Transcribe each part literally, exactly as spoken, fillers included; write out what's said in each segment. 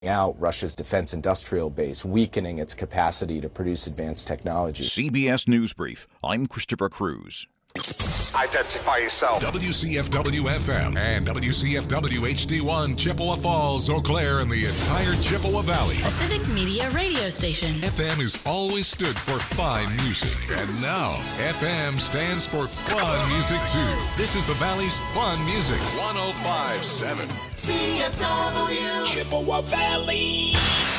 out Russia's defense industrial base, weakening its capacity to produce advanced technology. C B S News Brief. I'm Christopher Cruz. Identify yourself. W C F W F M and W C F W H D one, Chippewa Falls, Eau Claire, and the entire Chippewa Valley. A civic media radio station. F M has always stood for fine music. And now, F M stands for fun music, too. This is the Valley's fun music. one oh five point seven. C F W. Chippewa Valley.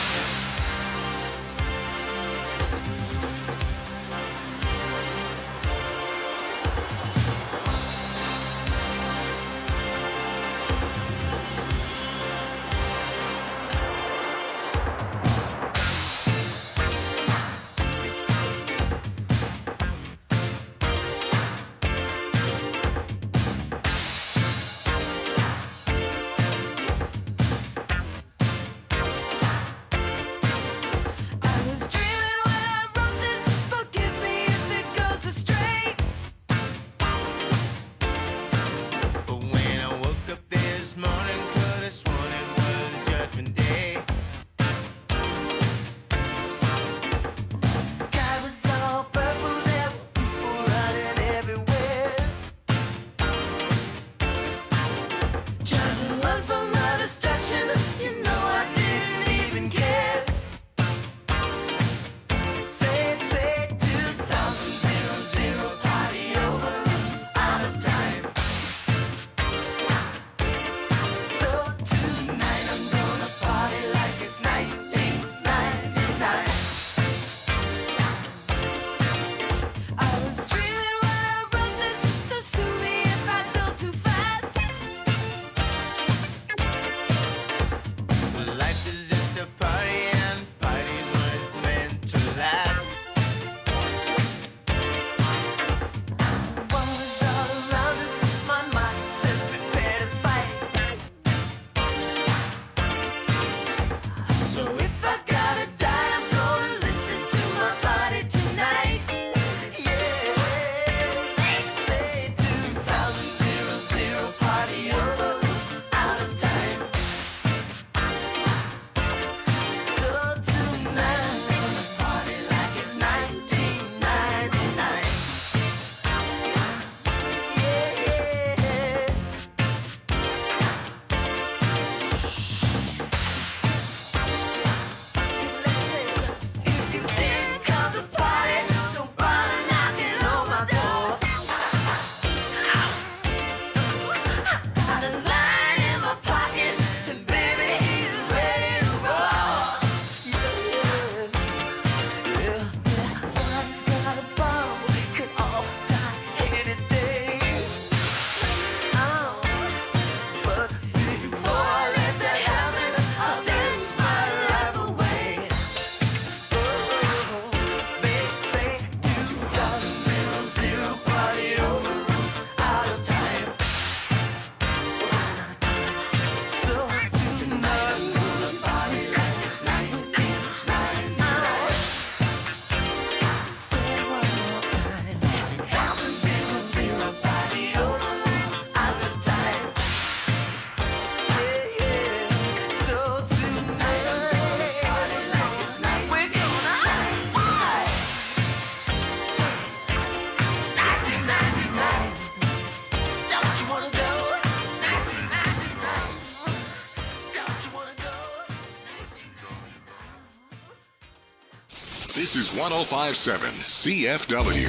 This is one oh five point seven C F W.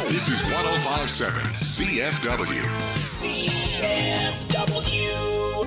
This is one oh five point seven C F W. C F W.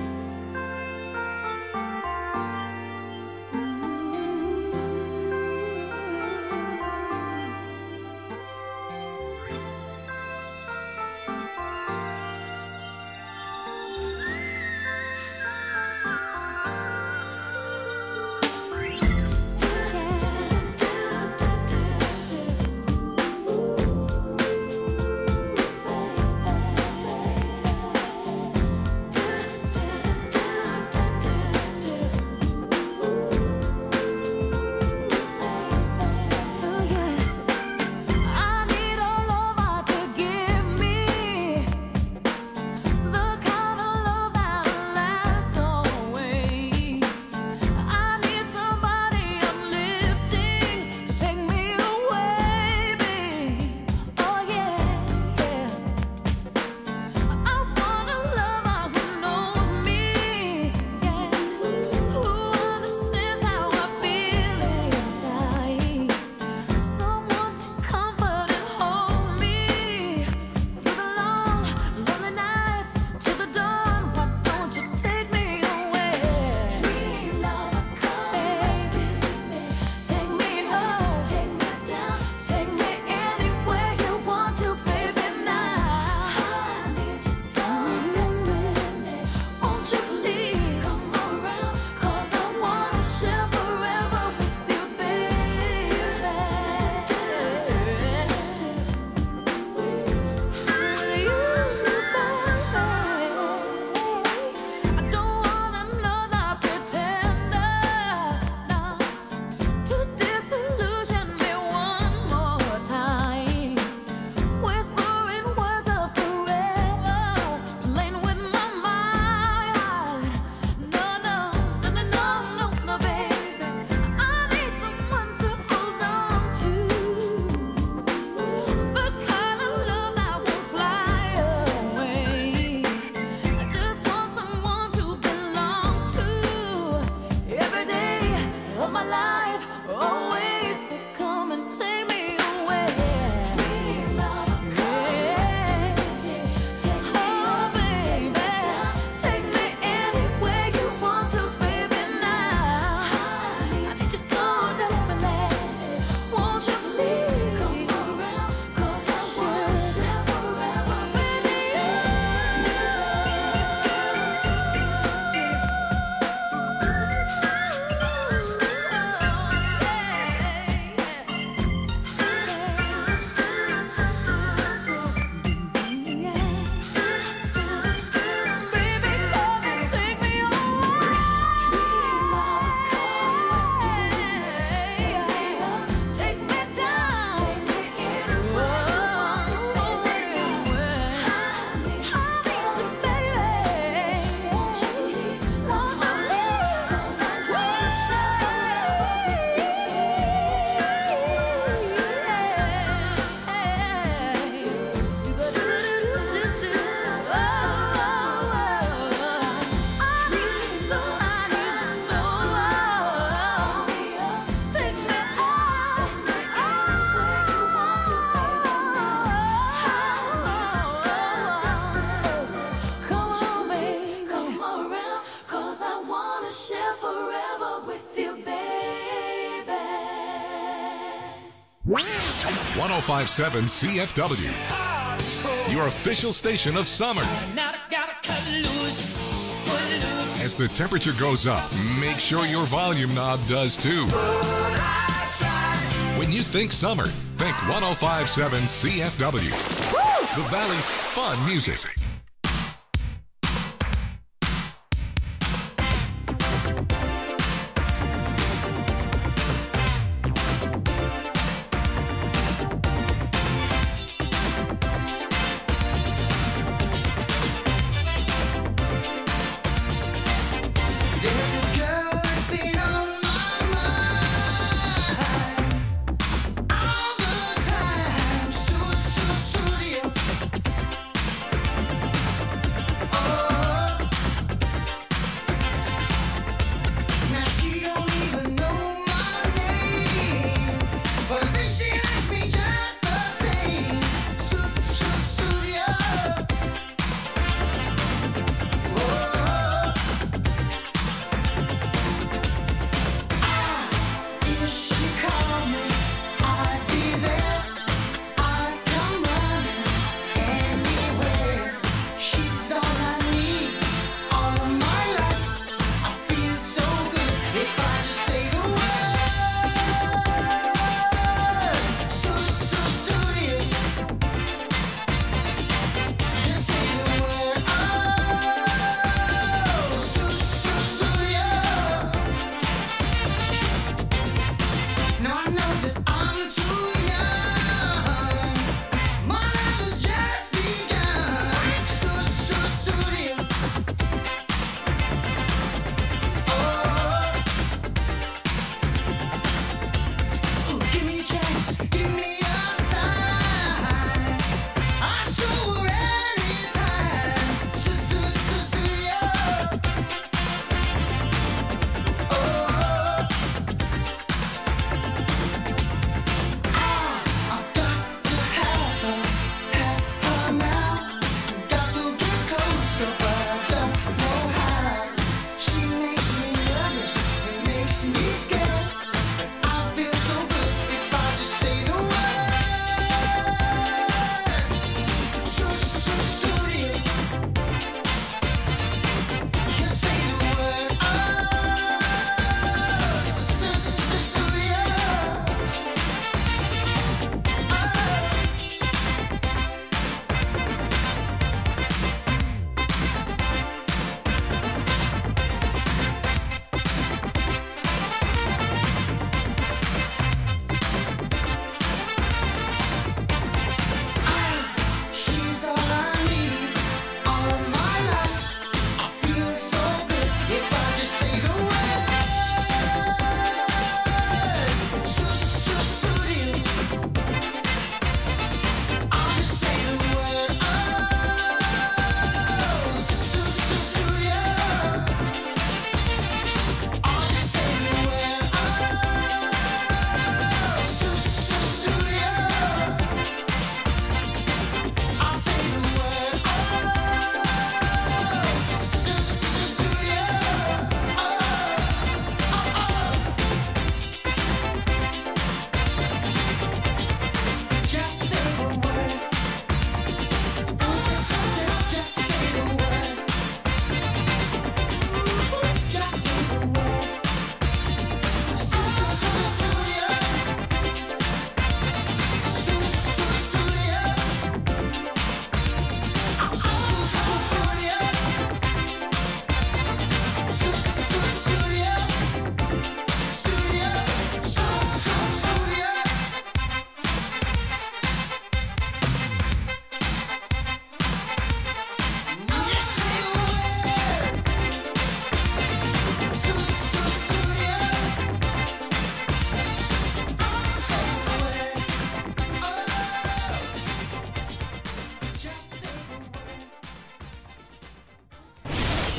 one oh five point seven C F W, your official station of summer. As the temperature goes up, make sure your volume knob does too. When you think summer, think one oh five point seven C F W, the Valley's fun music.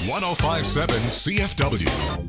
one oh five point seven C F W.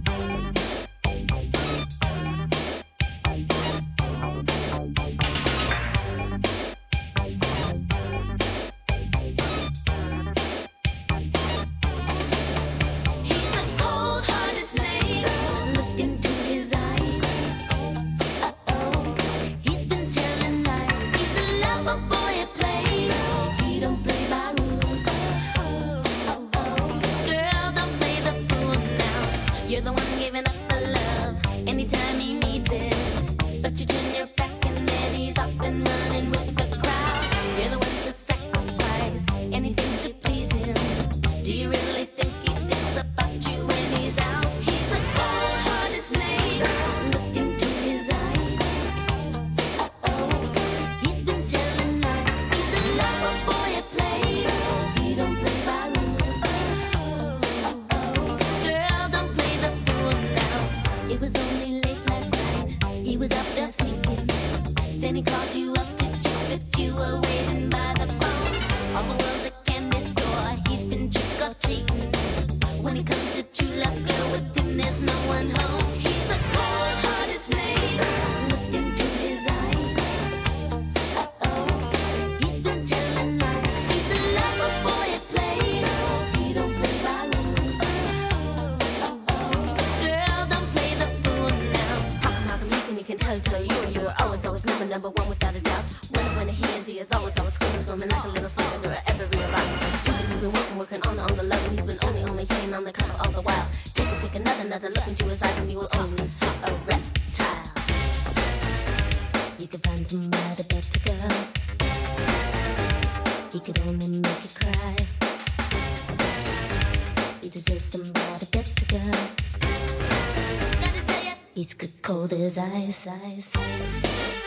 His eyes, eyes, eyes.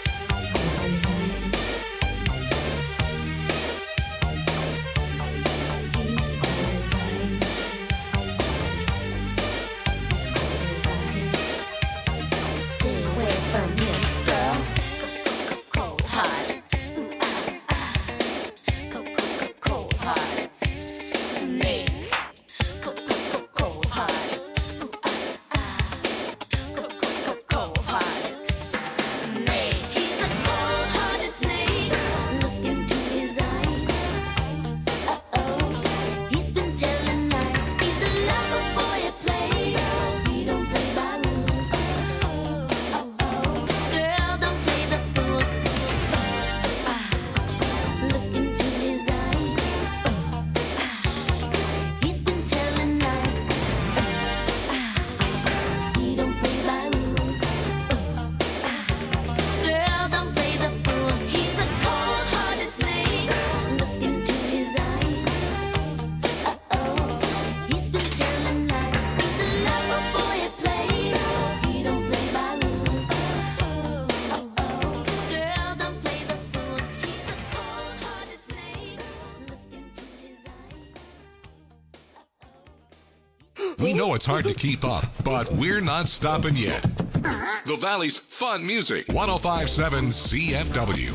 Stay away from him, girl. Cold hearted, cold hearted snake. Cold hearted. We know it's hard to keep up, but we're not stopping yet. The Valley's fun music, one oh five point seven C F W.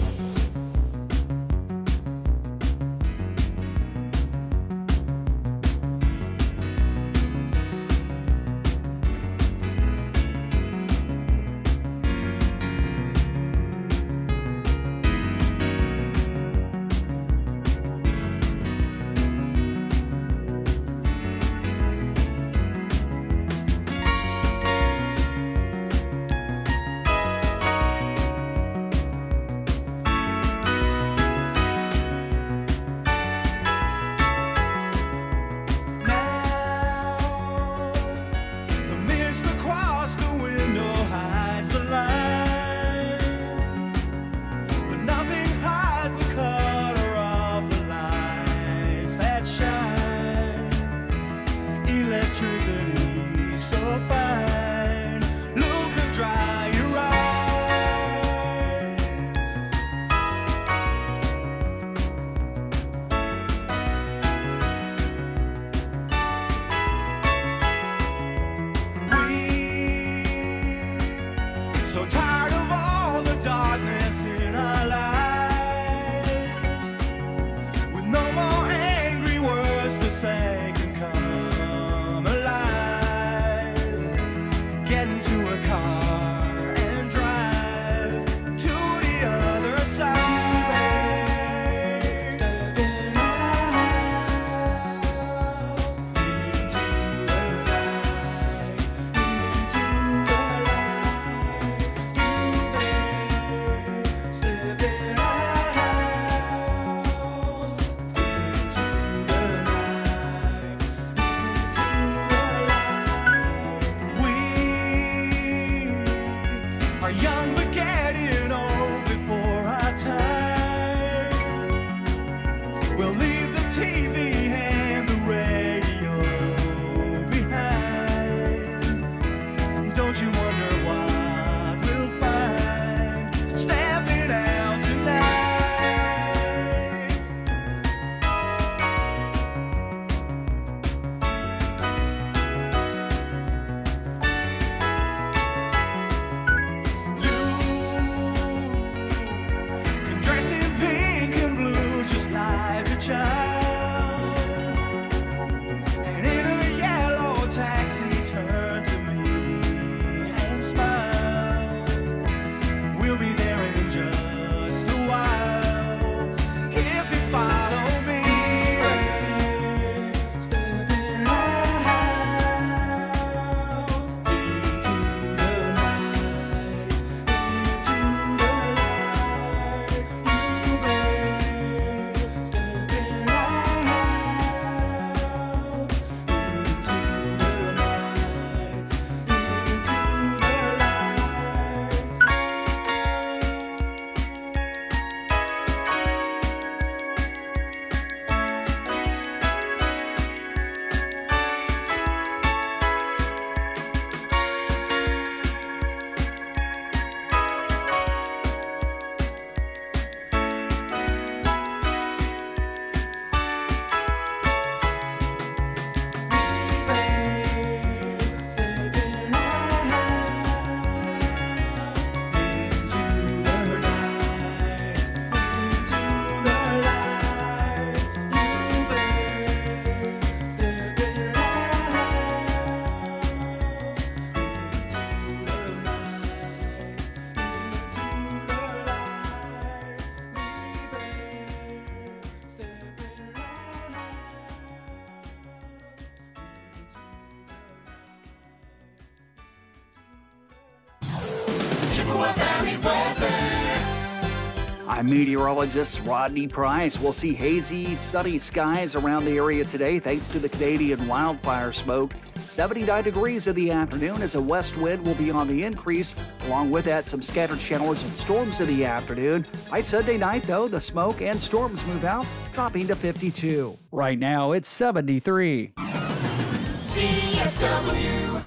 I'm meteorologist Rodney Price. We'll see hazy, sunny skies around the area today thanks to the Canadian wildfire smoke. seventy-nine degrees in the afternoon as a west wind will be on the increase. Along with that, some scattered showers and storms in the afternoon. By Sunday night, though, the smoke and storms move out, dropping to fifty-two. Right now, it's seventy-three. C F W.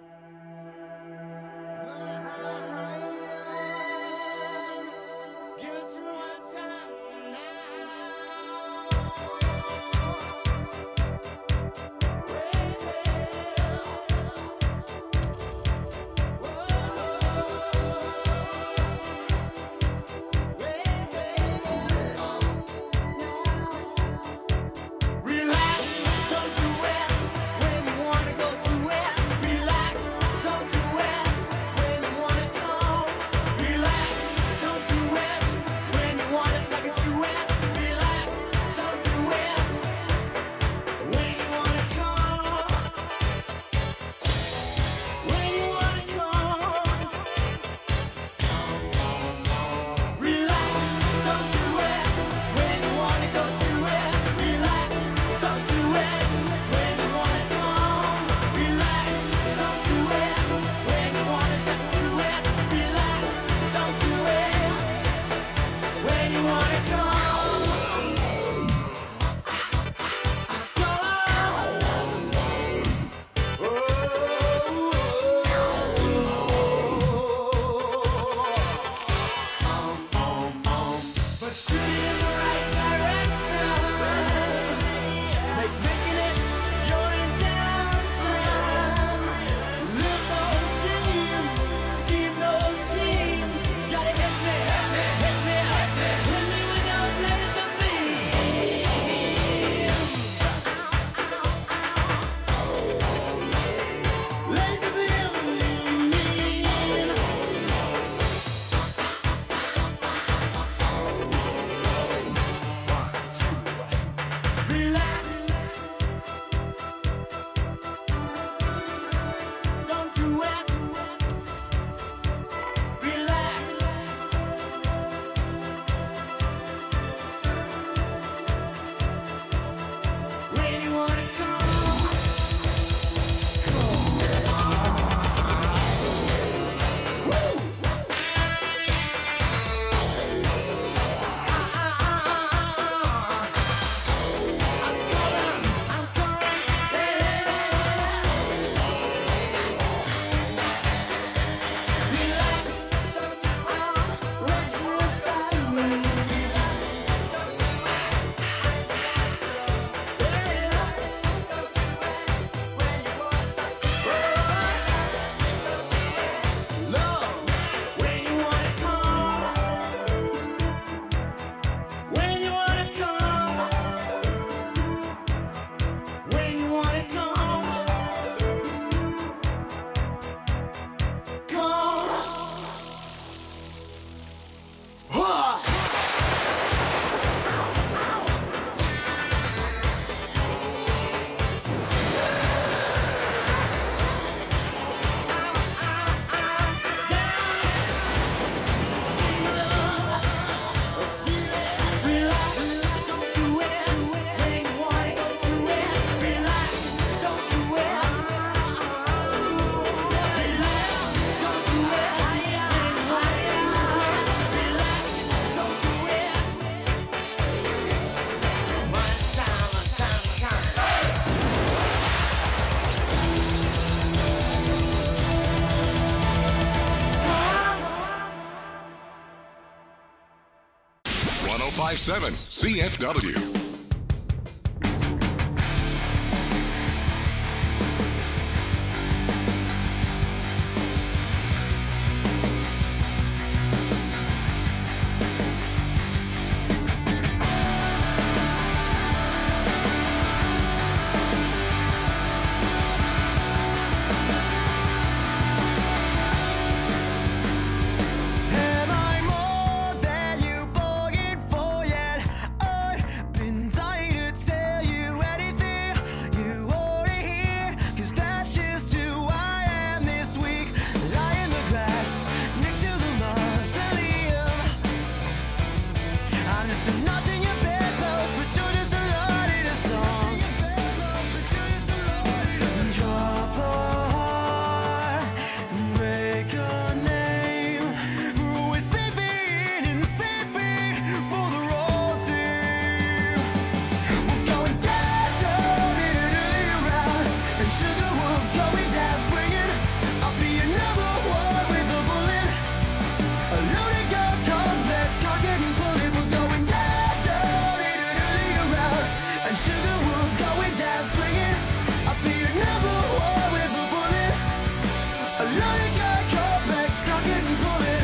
one oh five point seven C F W. Am I more than you bargained for yet? I've been I'm just a notch in your bedpost, but you're just a lot in a song. Drop a heart and break your name. We're sleeping and sleeping for the road team. We're going down, down, in and around, and sugar will going down swinging. I'll be your number one with a bullet. A loaded gun complex, cock it and pull it. We're going down, down, in and around, and sugar will going down swinging. I'll be your number one with a bullet. A loaded gun complex, cock it and pull it.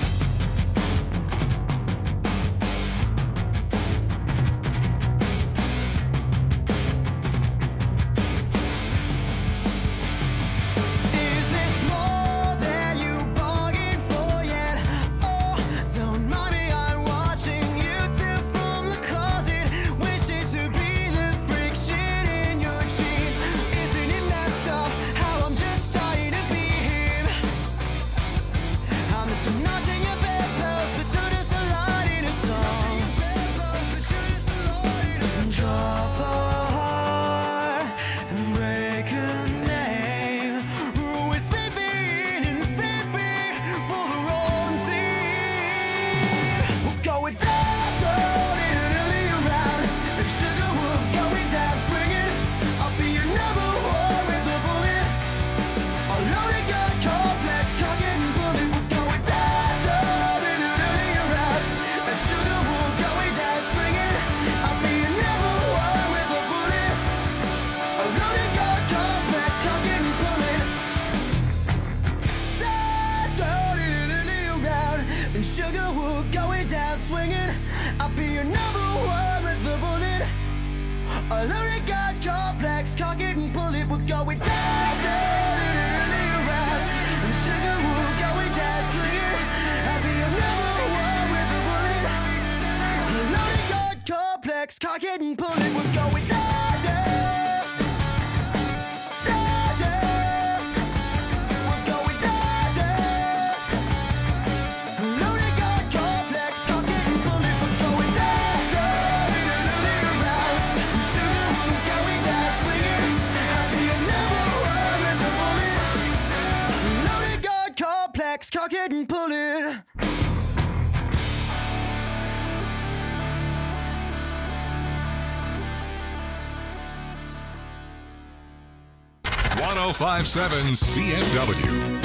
Is this more than you bargained for yet? Oh, don't mind me, I'm watching you tip from the closet, wishing to be the friction in your jeans. Isn't it messed up how I'm just dying to be him? I'm just a notch in your bedpost, but you're just a line in a song. Drop a heart and break a name. We're sleeping and sleeping for the wrong team. We're going down, down, in and around, and sugar will going down swinging. I'll be your number one with a bullet. A loaded gun complex, cock it and pull it. We're going down, down, in and around, and sugar will going down swinging. I'll be your number one with a bullet. A loaded gun complex, cock it and pull it. Down, down, in and around, and sugar will going down swinging. I'll be your number one with a bullet. A loaded gun complex, cock it and pull it. We're going down, down, in and around, and sugar will going down swinging. I'll be your number one with a bullet. A loaded gun complex, cock it and pull it. We're going down, down, down, down. We're going down, down. A loaded gun complex, cock it and pull it. We're going down, down, in and around, and sugar will going down swinging. I'll be your number one with a bullet. A loaded gun complex, cock it and pull it. one oh five point seven C F W.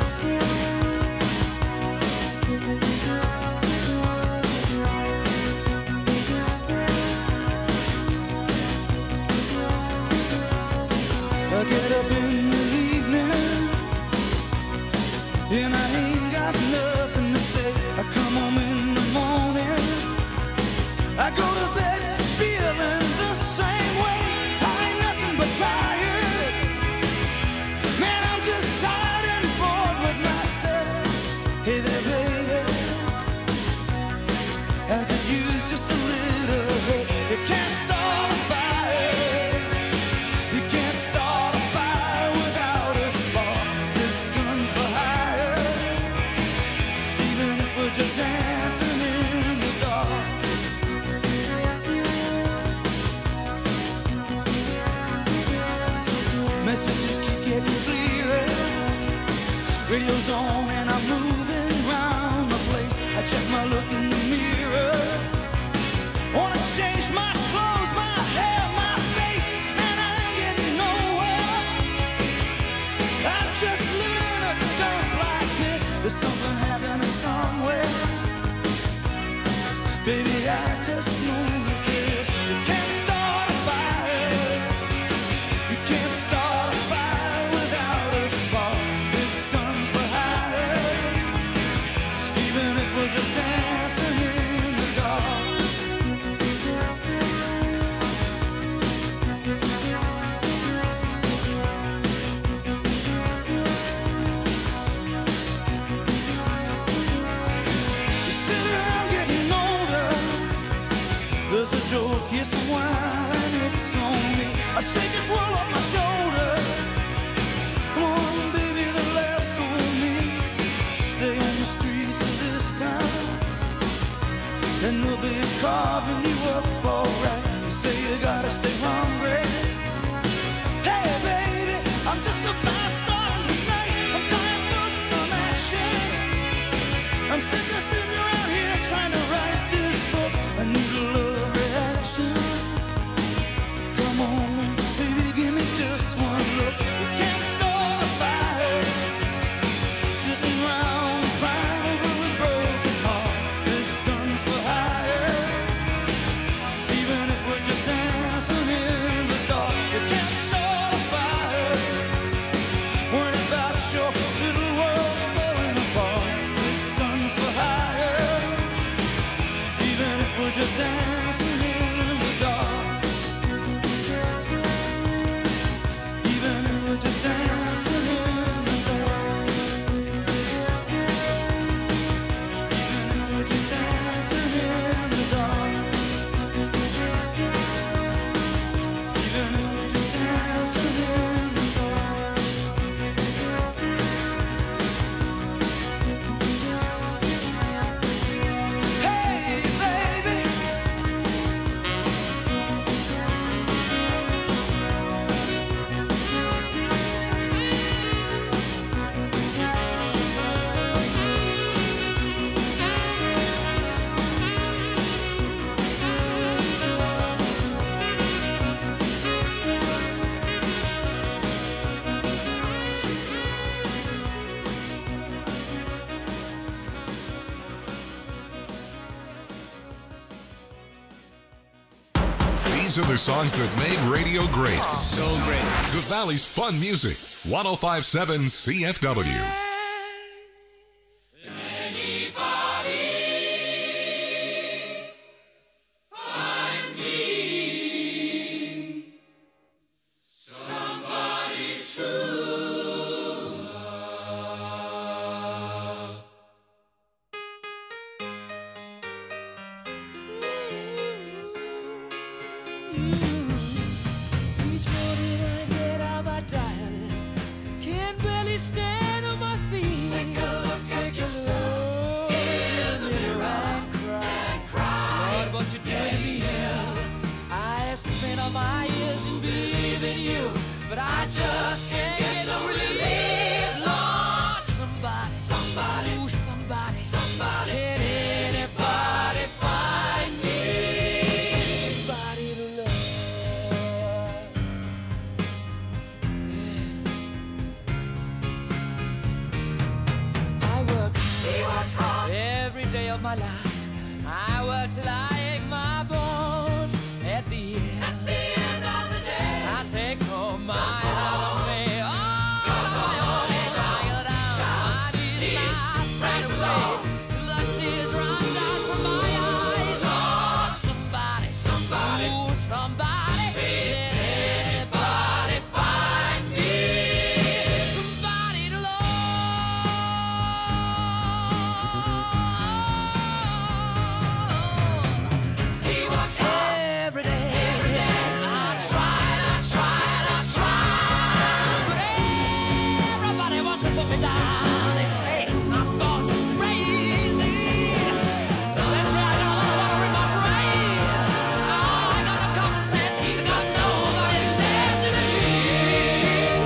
I get up in the evening and I ain't got nothing to say. I come home in the morning, I go to bed feeling the same way. I ain't nothing but tired. Man, I'm just tired and bored with myself. Hey there, baby, I could use just a little help. You can't start a fire. You can't start a fire without a spark. This gun's for hire. Even if we're just dancing in the dark. Messages keep getting clearer. Radio's on and I'm moving around the place. I check my look in the mirror. Wanna change my clothes, my hair, my face, and I ain't getting nowhere. I'm just living in a dump like this. There's something happening somewhere. Baby, I just know that this. You can't start a fire. You can't start a fire without a spark. This gun's for hire. Even if we're just dancing in the dark. You sit around getting older. There's a joke, yes, a wine, and it's on me. I shake this world off my shoulders. Come on, baby, the laughs on me. Stay on the streets of this town, and the we'll be carving you up alright. You say you gotta stay hungry. Hey baby, I'm just about starting tonight. I'm dying for some action. I'm sick of sitting around here trying to write this book. I need a love reaction. Come on, baby, give me just one look. You can't start a fire sitting around crying over a broken heart. This gun's for hire. Even if we're just dancing in the dark, you can't start a fire worrying about your little world falling apart. This gun's for hire. Even if we're just dancing in the dark. Even if we're just dancing in the dark. Even if we're just dancing in the dark. Even if we're just dancing in the dark. Hey, baby. These are the songs that made radio great. So great. The Valley's Fun Music. one oh five point seven C F W. Each morning I get out my dial, can barely stand on my feet. Take a look, take a look in the mirror and cry. Lord, what you did to me here. I have spent all my years in believing you, but I just can't get no relief. Lord, somebody, somebody, ooh, somebody, somebody, can anybody find me somebody to love? I work hard every day of my life. I work till I ache my bones. At the end, At the end of the day, I take home my heart of me. Oh, tired out, my knees lie straight away till the tears run down from my eyes. Oh, somebody, somebody, ooh, somebody, can anybody find me somebody to love? He works hard every day. I tried, I tried, I tried, but everybody wants to put me down. They say I'm gone crazy. They say I got a lot of water in my brain. Oh, I got no common sense. He's got nobody left to believe.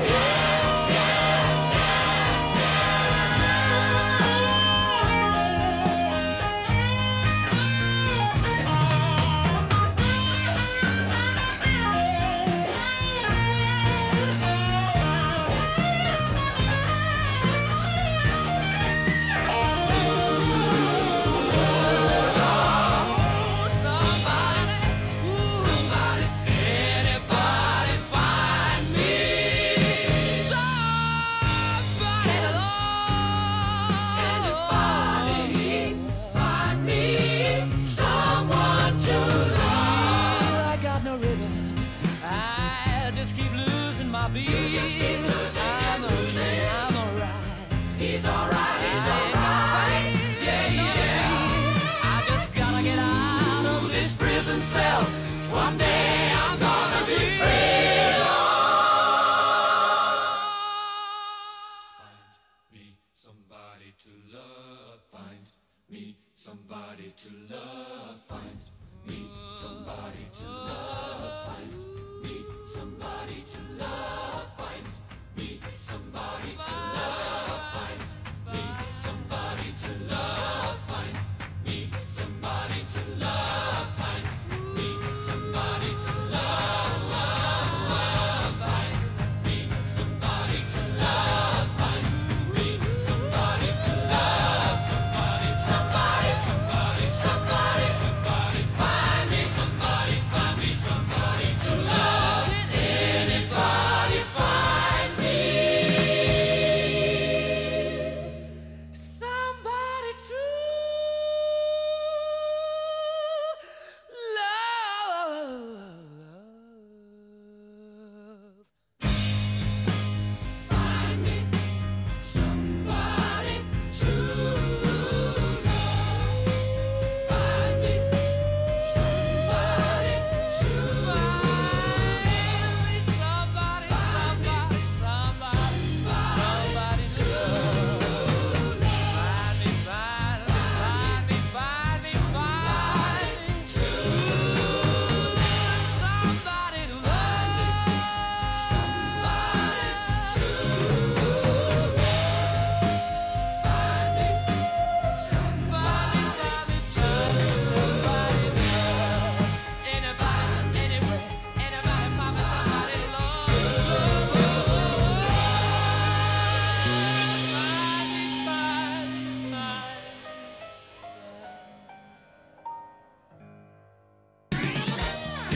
Oh, somebody, ooh, somebody, anybody find me somebody to love? Anybody find me someone to love? I got no rhythm. I just keep losing my beat. You just keep losing. I'm losing. I'm alright. He's alright. He's alright. Yeah, yeah. I just gotta get out of this prison cell. One day I'm gonna be free. Find me somebody to love. Find me somebody to love.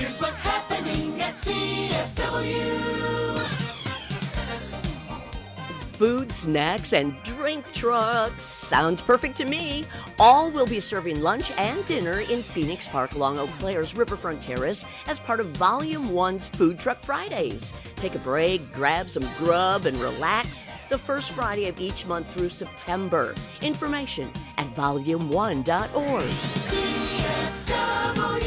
Here's what's happening at C F W. Food, snacks, and drink trucks. Sounds perfect to me. All will be serving lunch and dinner in Phoenix Park along Eau Claire's Riverfront Terrace as part of Volume one's Food Truck Fridays. Take a break, grab some grub, and relax the first Friday of each month through September. Information at volume one dot org. C F W.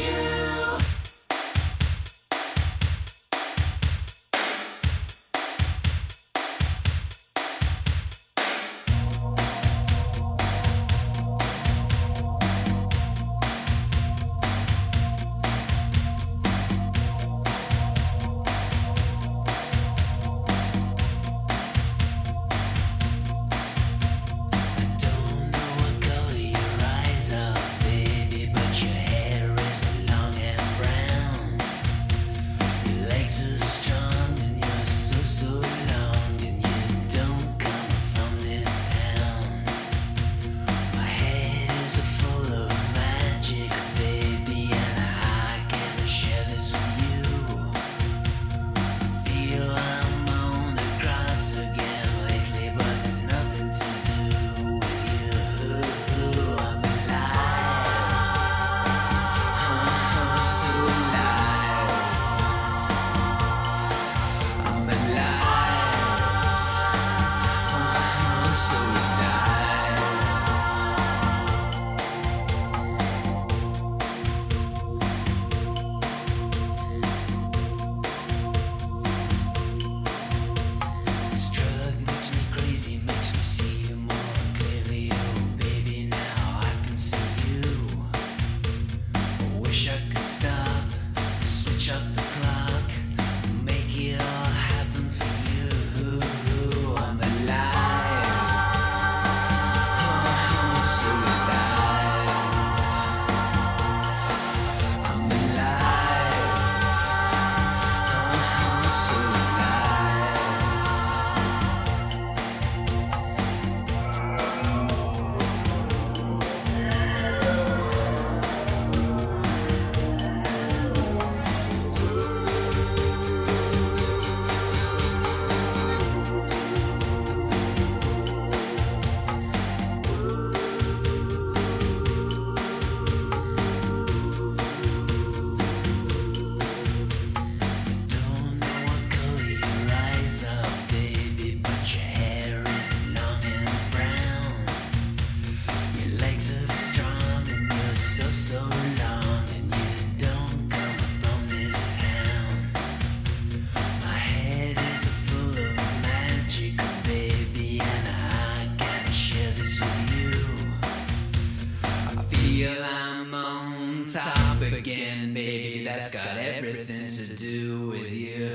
That's got everything to do with you.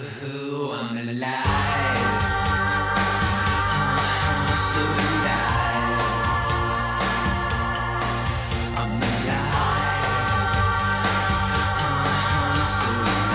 I'm alive. I'm so alive. I'm alive. I'm so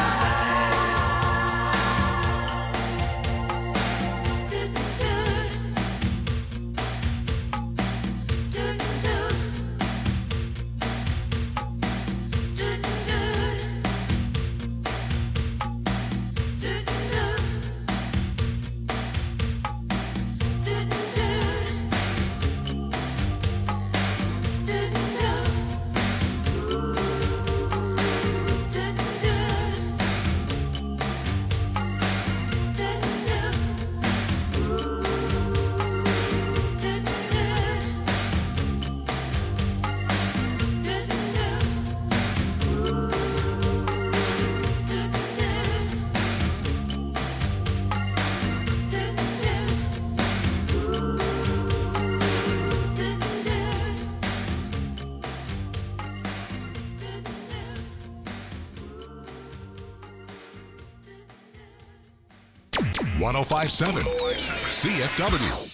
one oh five point seven C F W.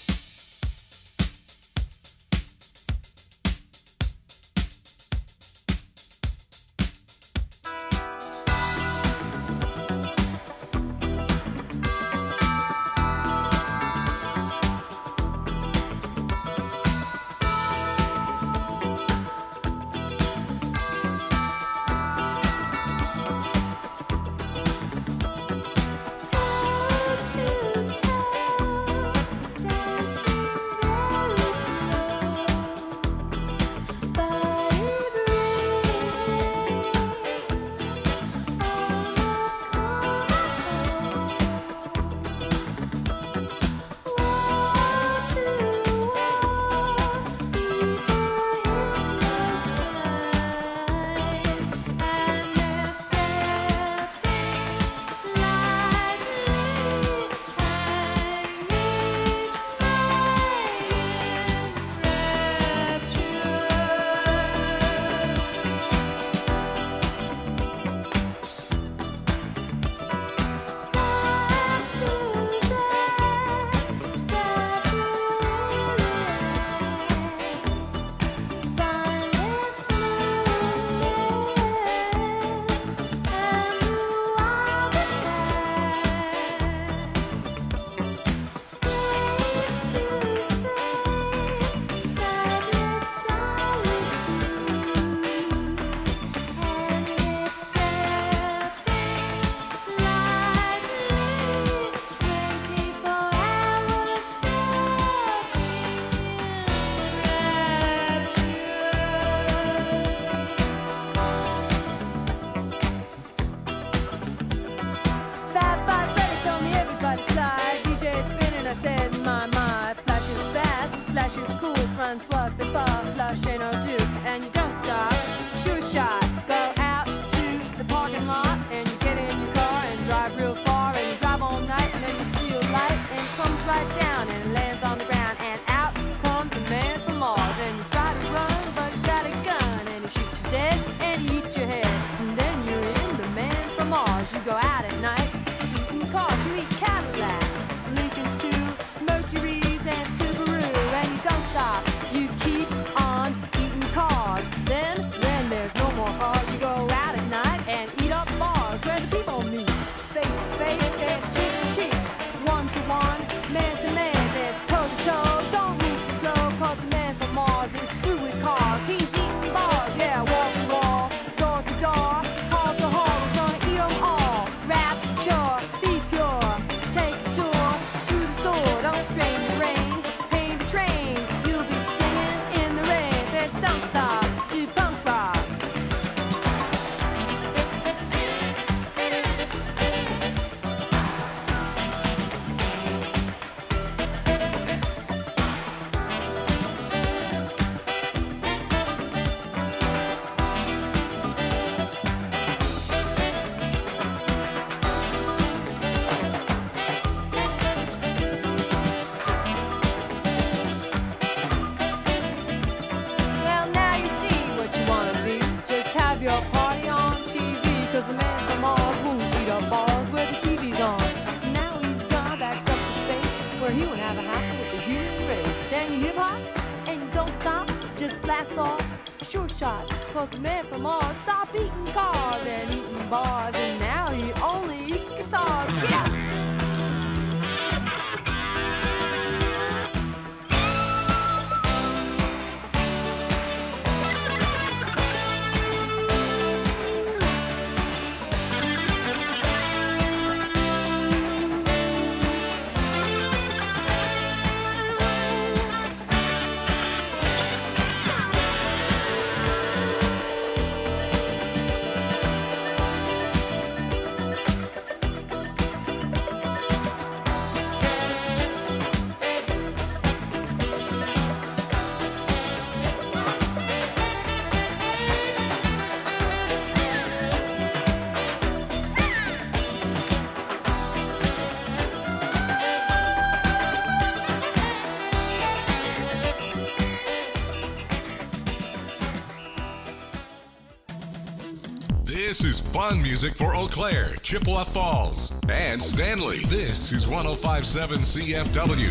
have your party on T V, cause the man from Mars won't beat up bars where the T V's on. Now he's gone back up to space, where he would have a hassle with the human race. Saying hip hop and don't stop, just blast off, sure shot. Cause the man from Mars stopped eating cars and eating bars, and now he only eats guitars. Get up! This is fun music for Eau Claire, Chippewa Falls, and Stanley. This is one oh five point seven C F W.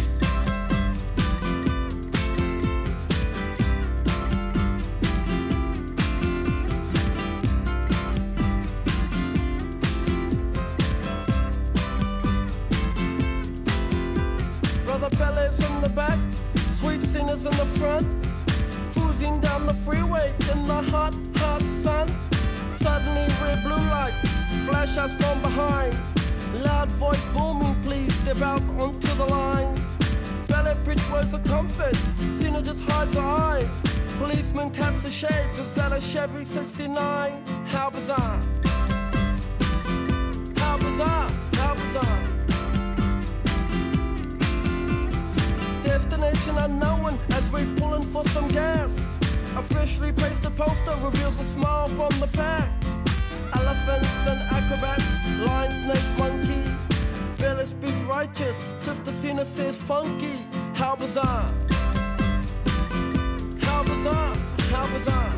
Brother Bellas in the back, sweet singers in the front, cruising down the freeway in the hot, hot sun. Suddenly red blue lights flash us from behind. Loud voice booming, please step out onto the line. Ballet bridge words of comfort, Cena just hides her eyes. Policeman taps the shades, is that a Chevy sixty-nine? How bizarre. How bizarre, how bizarre. Destination unknown as we're pulling for some gas. Officially placed a poster, reveals a smile from the pack. Elephants and acrobats, lion, snakes, monkey. Billy speaks righteous, Sister Cena says funky. How bizarre. How bizarre, how bizarre.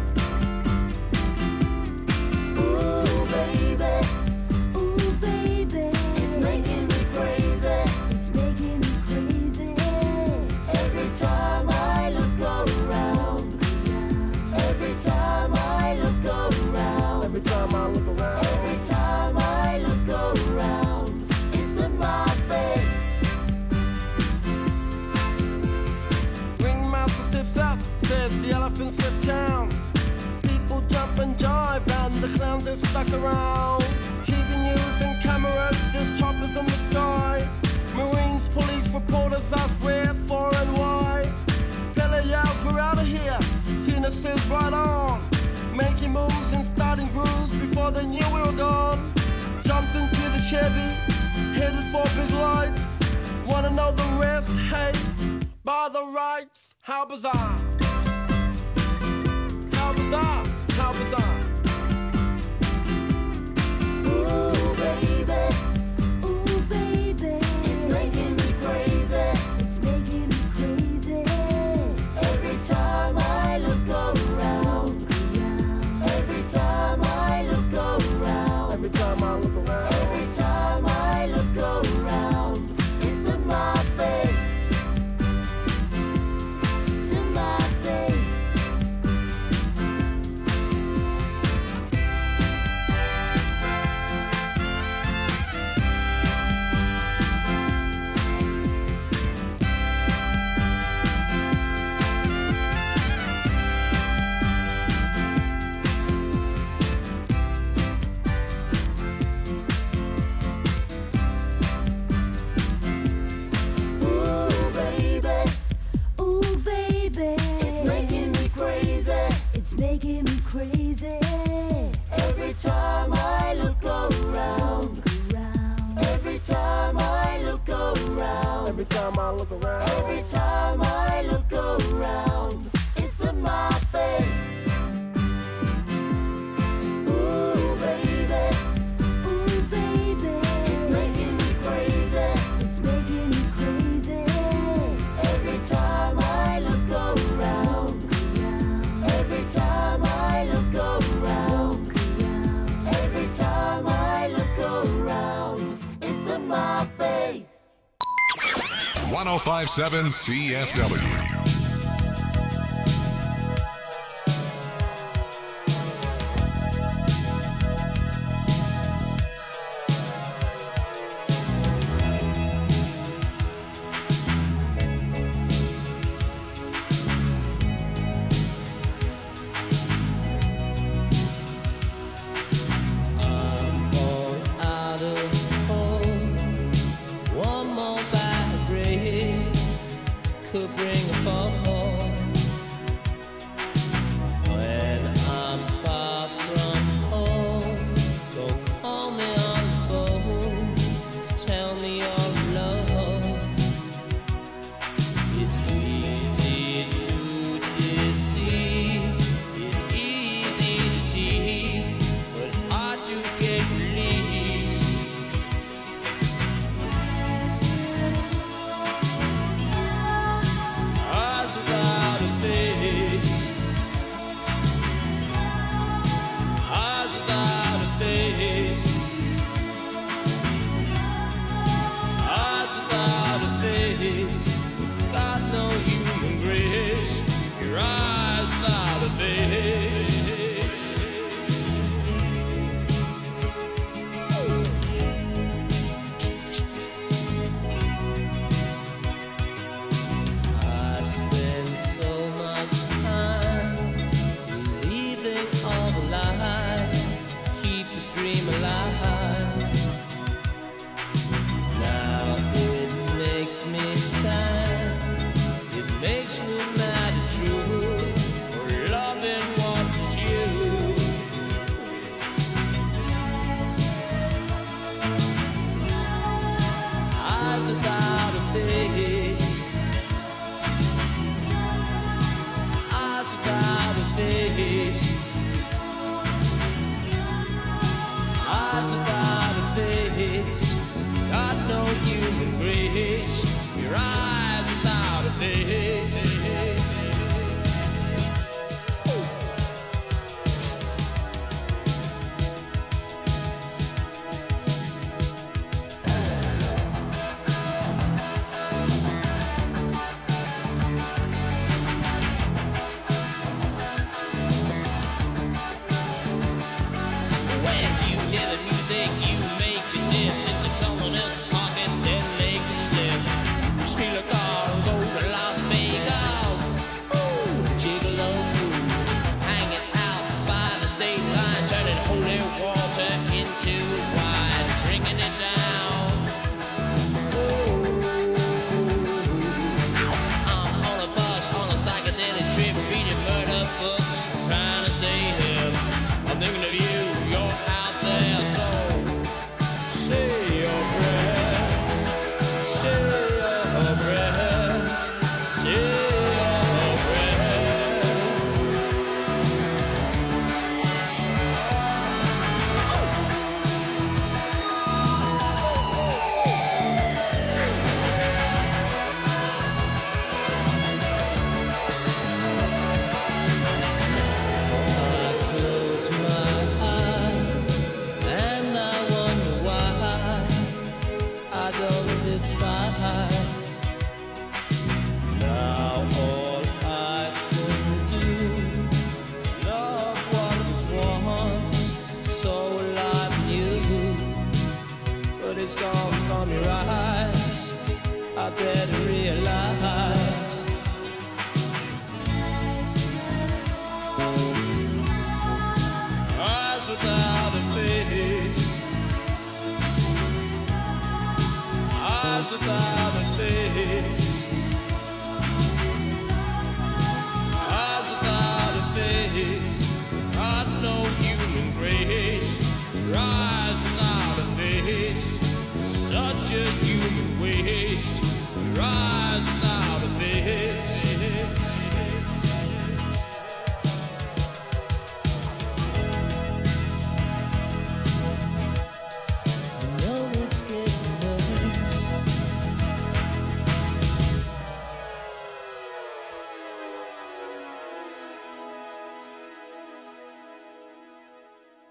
Ooh, baby, ooh, baby, it's making me crazy, it's making me crazy. Every time I look around, every time I look around, every time I look around, every time I look around, it's in my face. Ringmaster steps up, says the elephants left town. People jump and jive and the clowns are stuck around. T V news and cameras, there's choppers in the sky. Marines, police, reporters ask where, for and why. Pele yells, we're out of here. Cena says right on. Making moves and starting grooves before they knew we were gone. Jumped into the Chevy, headed for big lights. Wanna know the rest? Hey, by the rights. How bizarre. How bizarre, how bizarre. Ooh, baby, ooh, baby, it's making me crazy, it's making me crazy. Every time I look around, every time I look around, every time I look around, every time I look around, it's in my face, it's in my face. Ooh, baby, ooh, baby, it's making me crazy, it's making me crazy. Every time I look around, every time I look around, every time I look around, every time I look around, it's in my face. Ooh, baby, ooh, baby, it's making me crazy, it's making me crazy. Every time I look around, every time I look around, one oh five point seven C F W.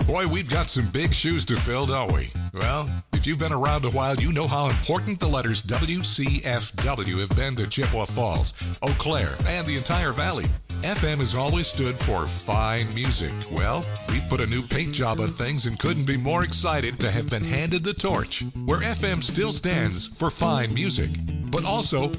Boy, we've got some big shoes to fill, don't we? Well, if you've been around a while, you know how important the letters W C F W have been to Chippewa Falls, Eau Claire, and the entire valley. F M has always stood for fine music. Well, we put a new paint job on things and couldn't be more excited to have been handed the torch, where F M still stands for fine music, but also